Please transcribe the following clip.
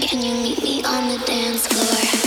Can you meet me on the dance floor?